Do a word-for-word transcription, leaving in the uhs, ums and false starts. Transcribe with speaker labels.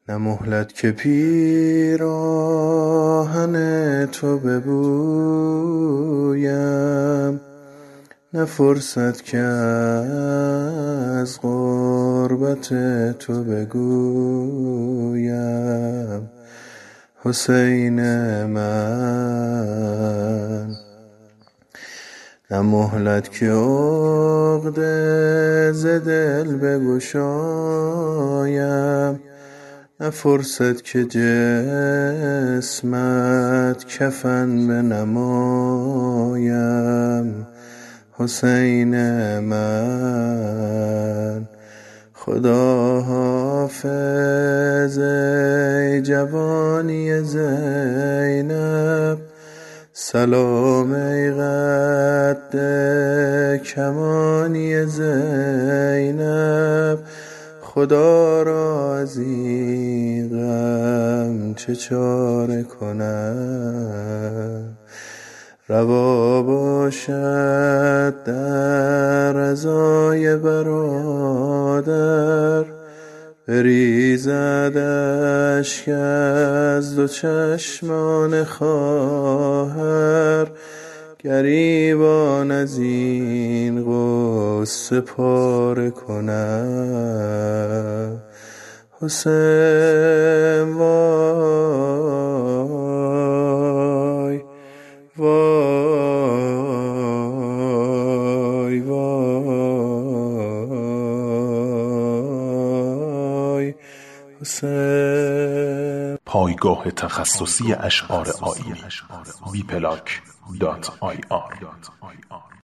Speaker 1: نه مهلت که پیراهن تو ببویم، نه فرصت که از غربت تو بگویم. حسین من نه مهلت که عقده ز دل بگشایم، نه فرصت که جسمت کفن بنمایم. حسین من خدا حافظ ای جوانی زینب، سلام ای قد کمانی زینب. خدا را از این غم چه چاره کنم، روا باشد در رضای برادر، بریزد اشک از دو چشمان خواهر. گریبان از این غصه پاره کنم. حسین وای وای وای حسین.
Speaker 2: پایگاه تخصصی اشعار آیینی بی پلاک دات آی آر